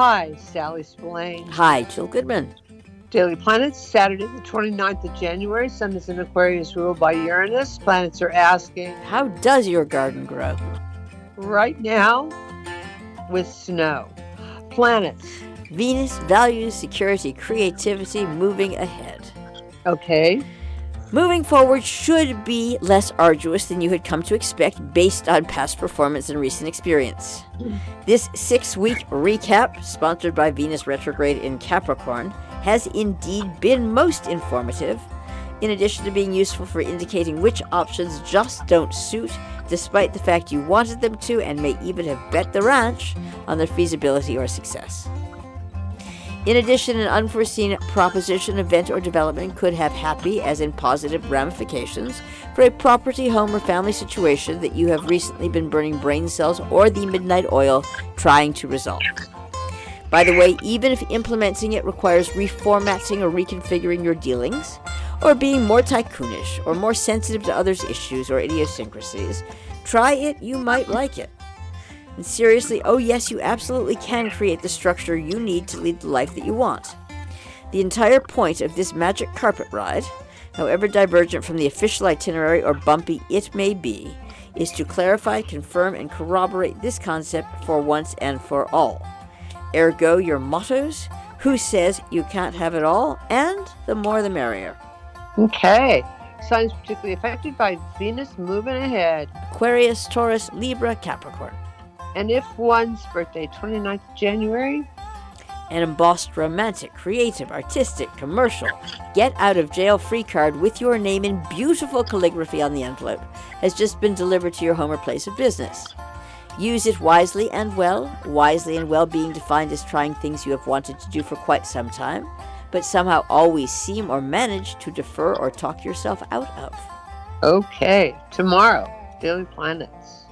Hi, Sally Spillane. Hi, Jill Goodman. Daily Planets, Saturday the 29th of January. Sun is in Aquarius, ruled by Uranus. Planets are asking, how does your garden grow? Right now, with snow. Planets. Venus, values, security, creativity, moving ahead. Okay. Moving forward should be less arduous than you had come to expect based on past performance and recent experience. This 6-week recap, sponsored by Venus retrograde in Capricorn, has indeed been most informative, in addition to being useful for indicating which options just don't suit, despite the fact you wanted them to and may even have bet the ranch on their feasibility or success. In addition, an unforeseen proposition, event, or development could have happy, as in positive, ramifications for a property, home, or family situation that you have recently been burning brain cells or the midnight oil trying to resolve. By the way, even if implementing it requires reformatting or reconfiguring your dealings, or being more tycoonish, or more sensitive to others' issues or idiosyncrasies, try it, you might like it. And seriously, oh yes, you absolutely can create the structure you need to lead the life that you want. The entire point of this magic carpet ride, however divergent from the official itinerary or bumpy it may be, is to clarify, confirm, and corroborate this concept for once and for all. Ergo, your mottos: who says you can't have it all, and the more the merrier. Okay. Signs particularly affected by Venus moving ahead. Aquarius, Taurus, Libra, Capricorn. And if one's birthday, 29th of January? An embossed romantic, creative, artistic, commercial, get-out-of-jail-free card with your name in beautiful calligraphy on the envelope has just been delivered to your home or place of business. Use it wisely and well. Wisely and well being defined as trying things you have wanted to do for quite some time, but somehow always seem or manage to defer or talk yourself out of. Okay. Tomorrow, Daily Planets.